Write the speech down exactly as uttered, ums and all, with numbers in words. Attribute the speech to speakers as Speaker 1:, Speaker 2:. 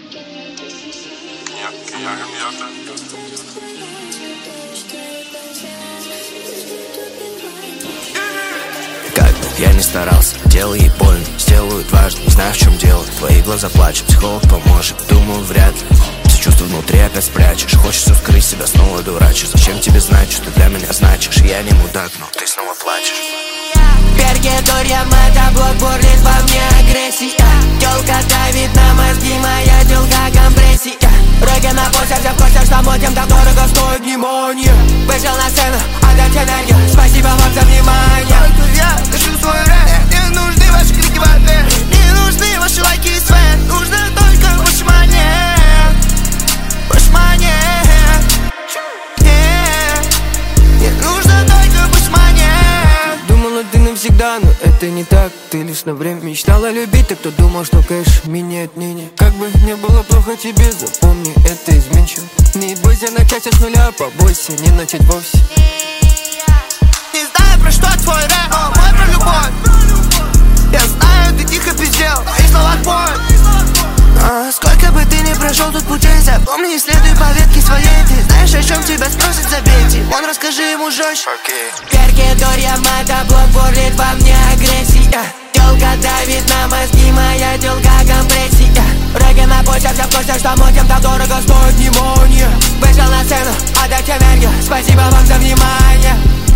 Speaker 1: Как бы я не старался, делал ей больно, сделаю дважды, не знаю в чем дело. Твои глаза плачут, психолог поможет, думаю вряд ли. Все чувства внутри опять спрячешь, хочется скрыть себя, снова дурачишь. Зачем тебе знать, что ты для меня значишь? Я не мудак, но ты снова плачешь.
Speaker 2: Перкетория, мотоблок, бурлит во мне агрессия. Тёлка давит на мозги, моя тёлка компрессия. Рыгай на пульсе, все в курсе, что мутим, так дорого стоит внимание. Вышел на сцену, отдать энергию, спасибо вам за внимание.
Speaker 3: Только я дышу свой рэп, не нужны ваши крики в ответ, не нужны ваши лайки и свет, нужно только ваш монет, ваш монет. Не нужно только ваш монет.
Speaker 4: Думала, ты навсегда, но это не так. Ты лишь на время мечтала любить, так кто думал, что кэш меняет мнение. Как бы не было плохо тебе, запомни, это изменчиво. Не бойся начать с нуля, побойся, не начать вовсе.
Speaker 3: Не знаю, про что твой рэп, но мой про любовь. Я знаю, ты тихо пиздел, и слова твой. А сколько бы ты ни прошел тут путей, запомни, следуй по ветке своей. Ты знаешь, о чем тебя спросят, забейте. Вон, расскажи ему жестче.
Speaker 2: Перкетория, мотоблок, бурлит во мне агрессия. Тёлка давит на мозги, моя тёлка компрессия. Рыгай на пульсе, все в курсе, что мутим, так дорого стоит внимание. Вышел на сцену, отдать энергию, спасибо вам за внимание.